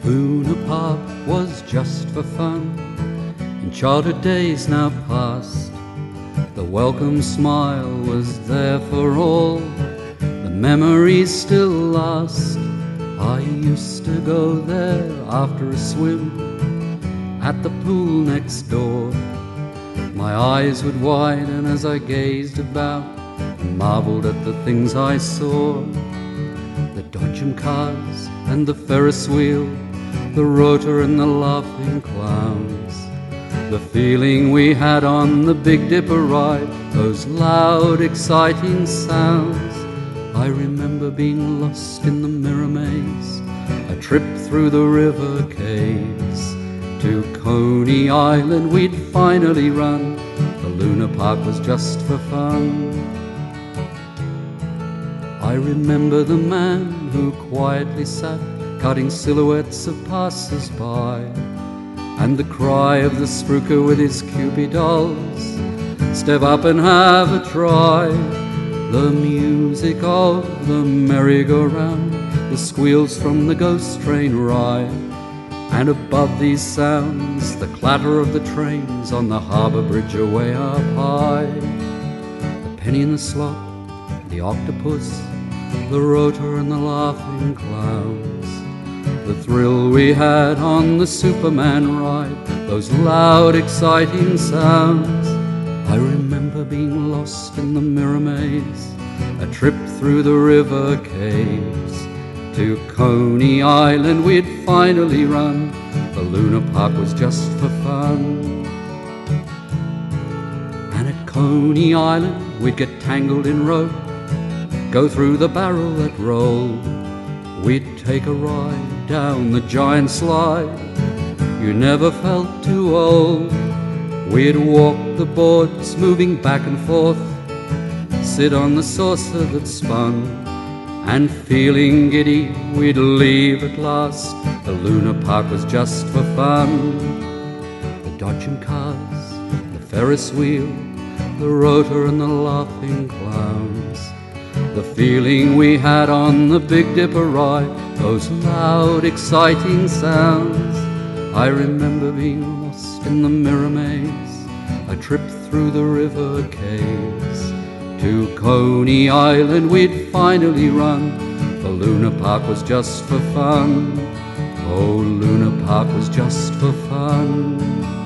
Luna Park was just for fun. In childhood days now past, the welcome smile was there for all. The memories still last. I used to go there after a swim at the pool next door. My eyes would widen as I gazed about and marveled at the things I saw. The Dodgem cars and the Ferris wheel, the rotor and the laughing clowns, the feeling we had on the Big Dipper ride, those loud, exciting sounds. I remember being lost in the mirror maze, a trip through the river caves. To Coney Island we'd finally run, the Luna Park was just for fun. I remember the man who quietly sat, cutting silhouettes of passers-by, and the cry of the spruiker with his Cupid dolls, step up and have a try. The music of the merry-go-round, the squeals from the ghost train ride, and above these sounds, the clatter of the trains on the harbour bridge away up high. The penny in the slot, the octopus, the rotor and the laughing clowns, the thrill we had on the Superman ride, those loud, exciting sounds. I remember being lost in the mirror maze, a trip through the river caves. To Coney Island we'd finally run, the Luna Park was just for fun. And at Coney Island we'd get tangled in rope, go through the barrel that rolled. We'd take a ride down the giant slide, you never felt too old. We'd walk the boards moving back and forth, sit on the saucer that spun, and feeling giddy we'd leave at last, the Luna Park was just for fun. The Dodgem cars, the Ferris wheel, the rotor and the laughing clowns, the feeling we had on the Big Dipper ride, those loud, exciting sounds. I remember being lost in the mirror maze, a trip through the river caves. To Coney Island we'd finally run, the Luna Park was just for fun. Oh, Luna Park was just for fun.